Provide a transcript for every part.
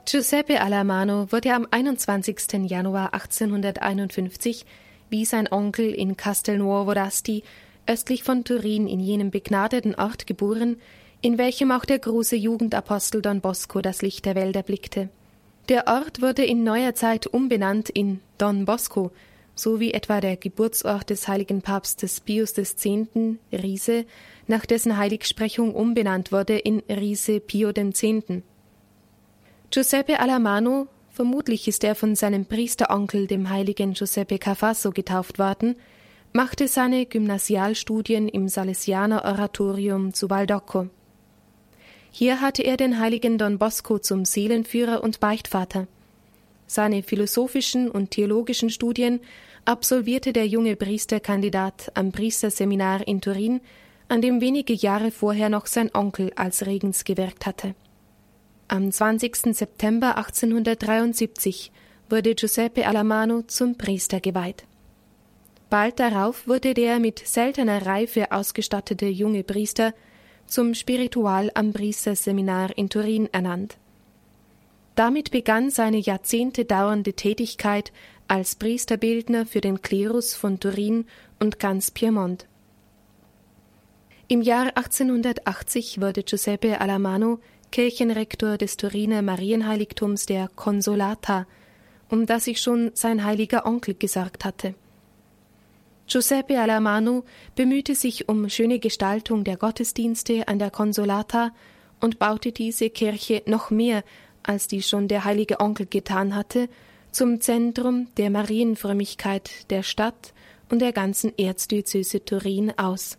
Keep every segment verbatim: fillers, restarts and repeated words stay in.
Giuseppe Alamanno wurde am einundzwanzigsten Januar achtzehnhunderteinundfünfzig wie sein Onkel in Castelnuovo d'Asti, östlich von Turin, in jenem begnadeten Ort geboren, in welchem auch der große Jugendapostel Don Bosco das Licht der Welt erblickte. Der Ort wurde in neuer Zeit umbenannt in Don Bosco, so wie etwa der Geburtsort des heiligen Papstes Pius X., Riese, nach dessen Heiligsprechung umbenannt wurde in Riese Pio X. Giuseppe Alamanno, vermutlich ist er von seinem Priesteronkel, dem heiligen Giuseppe Cafasso, getauft worden, machte seine Gymnasialstudien im Salesianer-Oratorium zu Baldocco. Hier hatte er den heiligen Don Bosco zum Seelenführer und Beichtvater. Seine philosophischen und theologischen Studien absolvierte der junge Priesterkandidat am Priesterseminar in Turin, an dem wenige Jahre vorher noch sein Onkel als Regens gewirkt hatte. Am zwanzigsten September achtzehnhundertdreiundsiebzig wurde Giuseppe Alamanno zum Priester geweiht. Bald darauf wurde der mit seltener Reife ausgestattete junge Priester zum Spiritual am Priesterseminar in Turin ernannt. Damit begann seine Jahrzehnte dauernde Tätigkeit als Priesterbildner für den Klerus von Turin und ganz Piemont. Im Jahr achtzehnhundertachtzig wurde Giuseppe Alamanno Kirchenrektor des Turiner Marienheiligtums der Consolata, um das sich schon sein heiliger Onkel gesorgt hatte. Giuseppe Alamanno bemühte sich um schöne Gestaltung der Gottesdienste an der Consolata und baute diese Kirche noch mehr, als die schon der heilige Onkel getan hatte, zum Zentrum der Marienfrömmigkeit der Stadt und der ganzen Erzdiözese Turin aus.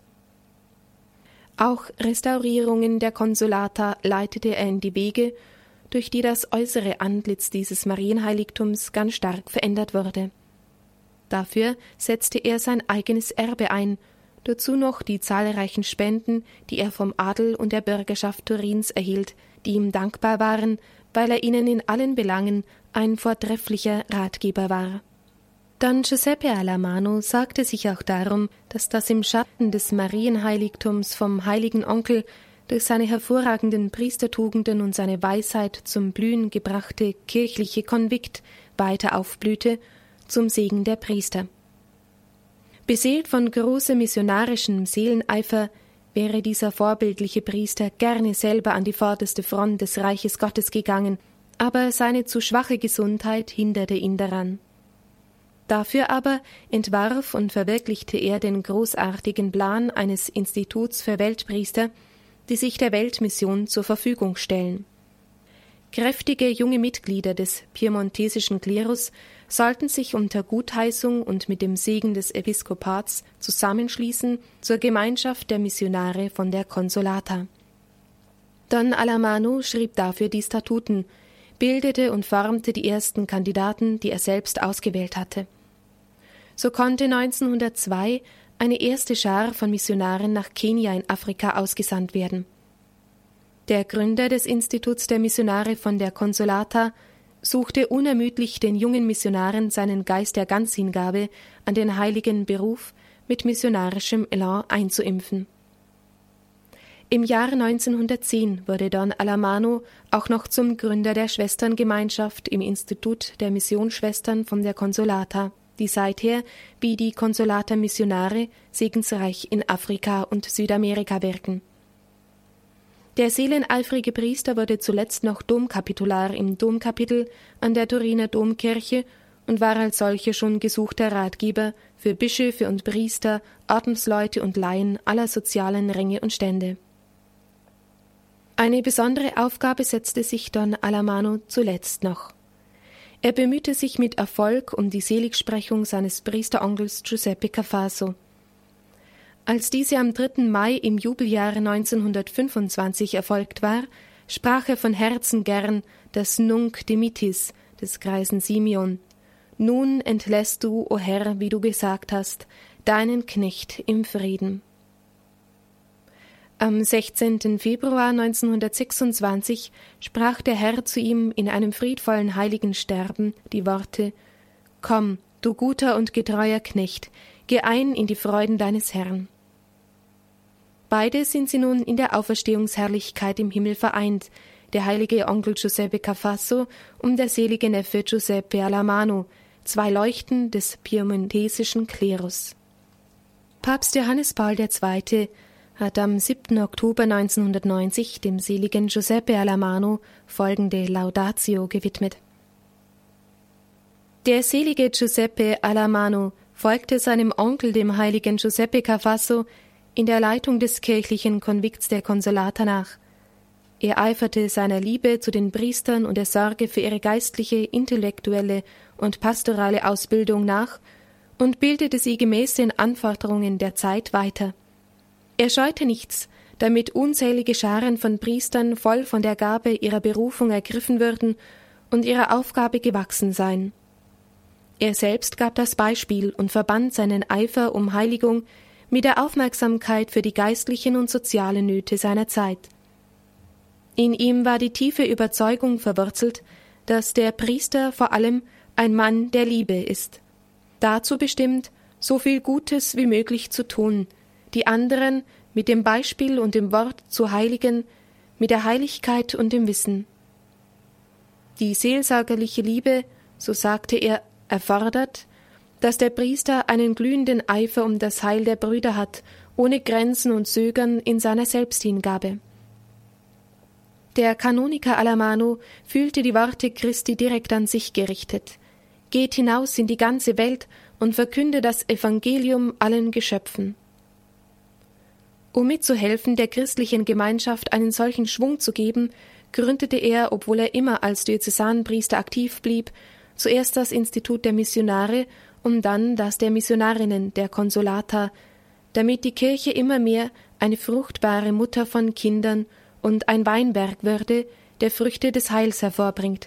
Auch Restaurierungen der Consolata leitete er in die Wege, durch die das äußere Antlitz dieses Marienheiligtums ganz stark verändert wurde. Dafür setzte er sein eigenes Erbe ein, dazu noch die zahlreichen Spenden, die er vom Adel und der Bürgerschaft Turins erhielt, die ihm dankbar waren, weil er ihnen in allen Belangen ein vortrefflicher Ratgeber war. Don Giuseppe Alamanno sorgte sich auch darum, dass das im Schatten des Marienheiligtums vom heiligen Onkel durch seine hervorragenden Priestertugenden und seine Weisheit zum Blühen gebrachte kirchliche Konvikt weiter aufblühte, zum Segen der Priester. Beseelt von großem missionarischem Seeleneifer wäre dieser vorbildliche Priester gerne selber an die vorderste Front des Reiches Gottes gegangen, aber seine zu schwache Gesundheit hinderte ihn daran. Dafür aber entwarf und verwirklichte er den großartigen Plan eines Instituts für Weltpriester, die sich der Weltmission zur Verfügung stellen. Kräftige junge Mitglieder des piemontesischen Klerus sollten sich unter Gutheißung und mit dem Segen des Episkopats zusammenschließen zur Gemeinschaft der Missionare von der Consolata. Don Alamanno schrieb dafür die Statuten, bildete und formte die ersten Kandidaten, die er selbst ausgewählt hatte. So konnte neunzehnhundertzwei eine erste Schar von Missionaren nach Kenia in Afrika ausgesandt werden. Der Gründer des Instituts der Missionare von der Consolata suchte unermüdlich den jungen Missionaren seinen Geist der Ganzhingabe an den heiligen Beruf mit missionarischem Elan einzuimpfen. Im Jahre neunzehnhundertzehn wurde Don Alamanno auch noch zum Gründer der Schwesterngemeinschaft im Institut der Missionsschwestern von der Consolata, die seither, wie die Consolata Missionare, segensreich in Afrika und Südamerika wirken. Der seeleneifrige Priester wurde zuletzt noch Domkapitular im Domkapitel an der Turiner Domkirche und war als solcher schon gesuchter Ratgeber für Bischöfe und Priester, Ordensleute und Laien aller sozialen Ränge und Stände. Eine besondere Aufgabe setzte sich Don Alamanno zuletzt noch. Er bemühte sich mit Erfolg um die Seligsprechung seines Priesteronkels Giuseppe Cafasso. Als diese am dritten Mai im Jubeljahre neunzehnhundertfünfundzwanzig erfolgt war, sprach er von Herzen gern das Nunc dimittis des greisen Simeon. Nun entlässt du, o Herr, wie du gesagt hast, deinen Knecht im Frieden. Am sechzehnten Februar neunzehnhundertsechsundzwanzig sprach der Herr zu ihm in einem friedvollen heiligen Sterben die Worte: Komm, du guter und getreuer Knecht, geh ein in die Freuden deines Herrn. Beide sind sie nun in der Auferstehungsherrlichkeit im Himmel vereint, der heilige Onkel Giuseppe Cafasso und der selige Neffe Giuseppe Alamano, zwei Leuchten des piemontesischen Klerus. Papst Johannes Paul der Zweite hat am siebten Oktober neunzehnhundertneunzig dem seligen Giuseppe Alamano folgende Laudatio gewidmet. Der selige Giuseppe Alamano folgte seinem Onkel, dem heiligen Giuseppe Cafasso, in der Leitung des kirchlichen Konvikts der Consolata nach. Er eiferte seiner Liebe zu den Priestern und der Sorge für ihre geistliche, intellektuelle und pastorale Ausbildung nach und bildete sie gemäß den Anforderungen der Zeit weiter. Er scheute nichts, damit unzählige Scharen von Priestern voll von der Gabe ihrer Berufung ergriffen würden und ihrer Aufgabe gewachsen seien. Er selbst gab das Beispiel und verband seinen Eifer um Heiligung mit der Aufmerksamkeit für die geistlichen und sozialen Nöte seiner Zeit. In ihm war die tiefe Überzeugung verwurzelt, dass der Priester vor allem ein Mann der Liebe ist, dazu bestimmt, so viel Gutes wie möglich zu tun, die anderen mit dem Beispiel und dem Wort zu heiligen, mit der Heiligkeit und dem Wissen. Die seelsorgerliche Liebe, so sagte er, erfordert, dass der Priester einen glühenden Eifer um das Heil der Brüder hat, ohne Grenzen und Zögern in seiner Selbsthingabe. Der Kanoniker Alamano fühlte die Worte Christi direkt an sich gerichtet. Geht hinaus in die ganze Welt und verkünde das Evangelium allen Geschöpfen. Um mitzuhelfen, der christlichen Gemeinschaft einen solchen Schwung zu geben, gründete er, obwohl er immer als Diözesanpriester aktiv blieb, zuerst das Institut der Missionare und dann das der Missionarinnen, der Consolata, damit die Kirche immer mehr eine fruchtbare Mutter von Kindern und ein Weinberg würde, der Früchte des Heils hervorbringt.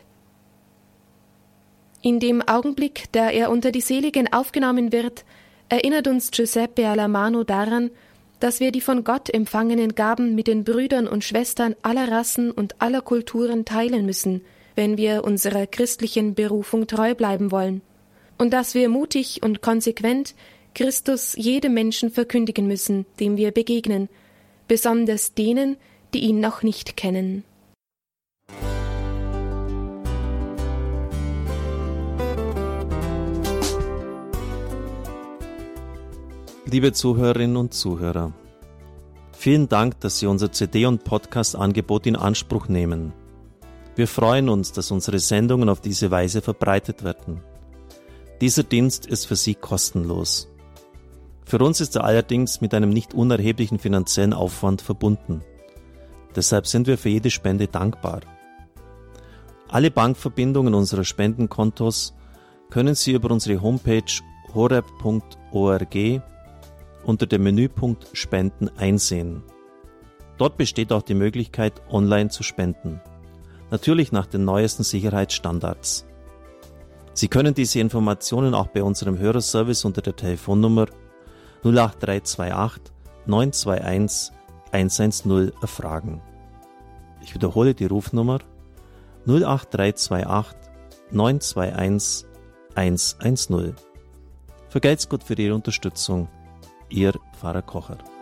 In dem Augenblick, da er unter die Seligen aufgenommen wird, erinnert uns Giuseppe Alamano daran, dass wir die von Gott empfangenen Gaben mit den Brüdern und Schwestern aller Rassen und aller Kulturen teilen müssen, wenn wir unserer christlichen Berufung treu bleiben wollen, und dass wir mutig und konsequent Christus jedem Menschen verkündigen müssen, dem wir begegnen, besonders denen, die ihn noch nicht kennen. Liebe Zuhörerinnen und Zuhörer, vielen Dank, dass Sie unser C D- und Podcast-Angebot in Anspruch nehmen. Wir freuen uns, dass unsere Sendungen auf diese Weise verbreitet werden. Dieser Dienst ist für Sie kostenlos. Für uns ist er allerdings mit einem nicht unerheblichen finanziellen Aufwand verbunden. Deshalb sind wir für jede Spende dankbar. Alle Bankverbindungen unserer Spendenkontos können Sie über unsere Homepage horeb punkt org unter dem Menüpunkt Spenden einsehen. Dort besteht auch die Möglichkeit, online zu spenden. Natürlich nach den neuesten Sicherheitsstandards. Sie können diese Informationen auch bei unserem Hörerservice unter der Telefonnummer null acht drei zwei acht neun zwei eins eins eins null erfragen. Ich wiederhole die Rufnummer null acht drei zwei acht neun zwei eins eins eins null. Vergelt's Gott für Ihre Unterstützung. Ihr Pfarrer Kocher.